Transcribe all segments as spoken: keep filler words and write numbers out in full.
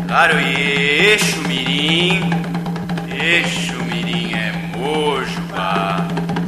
Laroie, Exu Mirim, Exu Mirim é Mojubá.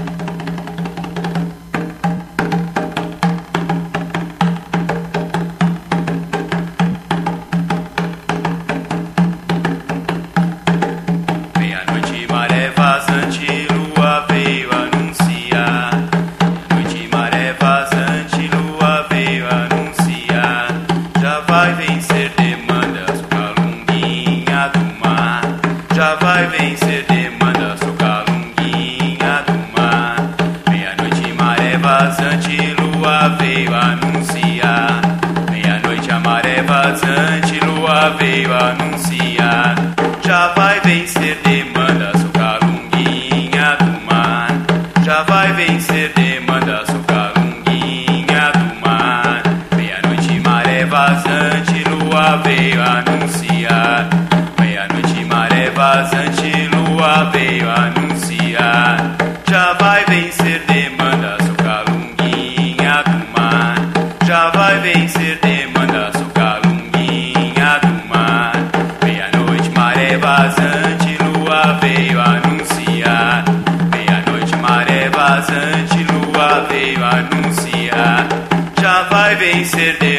Meia-noite, maré vazante, lua veio anunciar. Meia-noite, maré vazante, lua veio anunciar. Já vai vencer demandas, calunguinha do mar. Já vai vencer demandas, sou calunguinha do mar. Meia-noite, maré vazante, lua veio anunciar. Meia-noite, a maré vazante, lua veio anunciar. Já vai vencer demandas, sou calunguinha do mar. Já vai vencer demandas, sou calunguinha do mar. Meia-noite, maré vazante, lua veio anunciar. Meia-noite, maré vazante, lua veio anunciar. Já vai vencer demandas, sou calunguinha do mar. Já vai vencer demandas, sou calunguinha do mar. Meia-noite, maré vazante, lua veio anunciar. Meia-noite, maré vazante, lua veio anunciar. Já vai vencer demandas.